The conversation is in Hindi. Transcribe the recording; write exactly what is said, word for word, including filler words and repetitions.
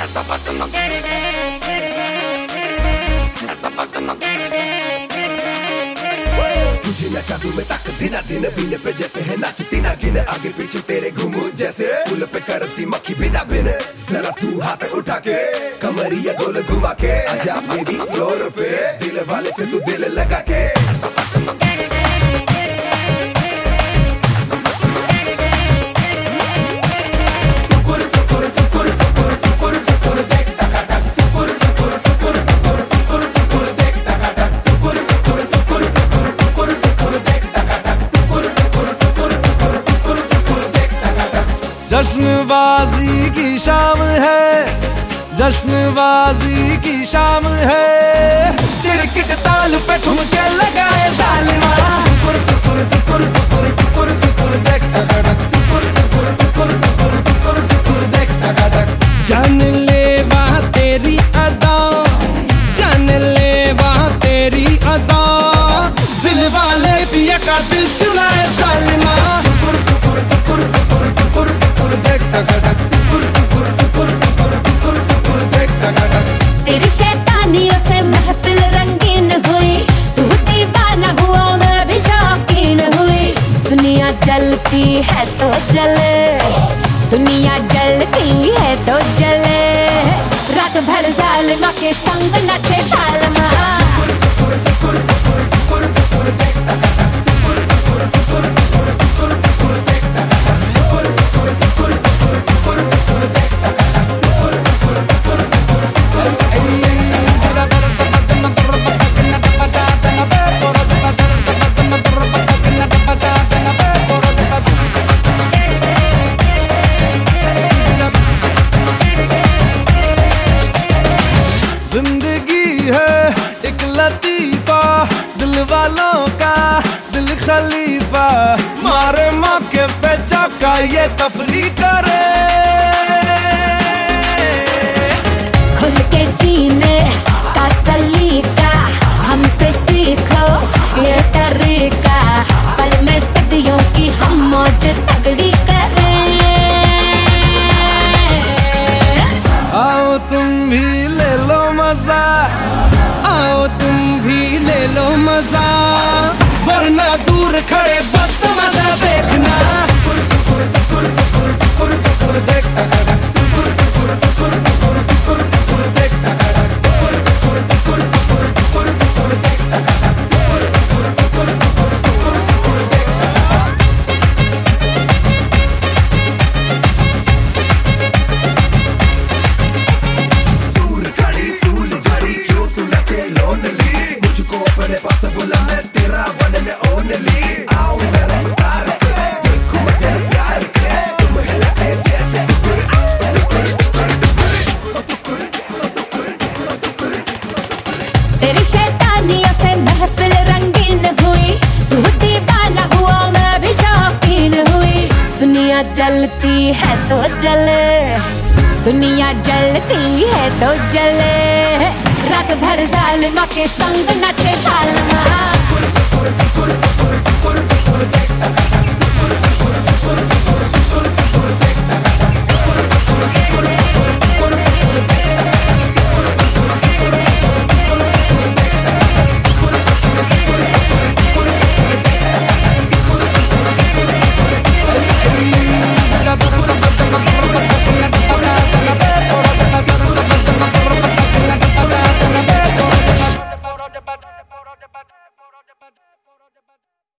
तुझे नचा दूं मैं तक दिन दिन बीने पे जैसे है नाचती ना गिन आगे पीछे तेरे घूमू जैसे फूल पे करती मक्खी बिना बिन जरा तू हाथ उठा के कमरिया गोल घुमा के आजा बेबी फ्लोर पे दिल वाले से तू दिल लगा के जश्नबाजी की शाम है, जश्नबाजी की शाम है, तिरकिट ताल पे ठुमके लगाए जालिमा। टुकुर टुकुर टुकुर टुकुर टुकुर टुकुर देख टक टुकुर टुकुर टुकुर टुकुर टुकुर टुकुर देख टक। जान ले वहाँ तेरी अदा, जान ले वहाँ तेरी अदा, दिल वाले पिया का दिल चुराए जालिमा। टुकुर टुकुर टुकुर टुकुर टुकुर टुकुर देख टक टुकुर टुकुर टुकुर टुकुर टुकुर टुकुर देख टक। तेरी शैतानियों से महफिल रंगीन हुई, तू दीवाना हुआ मैं भी शौकीन हुई। दुनिया जलती है तो जले, दुनिया जलती है तो जले, रात भर जालिमा के संग नचे जालिमा। जिंदगी है एक लतीफा, दिल वालों का दिल खलीफा, मारे मौके पे चौका ये तफरी करे। खुल के जीने का सलीका हमसे सीखो ये तरीका, पल में सदियों की हम मौज तगड़ी करें। आओ तुम भी ले लो मजा, आओ तुम भी ले लो मजा, वरना दूर खड़े वक्त मजा देखना। टुकुर टुकुर टुकुर टुकुर टुकुर टुकुर देख टक टुकुर टुकुर टुकुर टुकुर टुकुर टुकुर देख टक टुकुर टुकुर टुकुर टुकुर टुकुर टुकुर देख टक टुकुर टुकुर टुकुर टुकुर टुकुर टुकुर देख टक। दूर खड़ी फूल झड़ी क्यों तू नचे लोनली, मुझको अपने पास बुला मैं तेरा बनने ओनली। आओ मेरा रफ्तार से देखो मैं तेरे प्यार से, तुम हिलाए जैसे टुकुर टुकुर टुकुर टुकुर टुकुर टुकुर। तेरी शैतानियों से महफिल रंगीन हुई, तू दीवाना हुआ मैं भी शौकीन हुई। दुनिया जलती है तो जले, दुनिया जलती है तो जले, रात भर जालिमा के संग नचे जालिमा।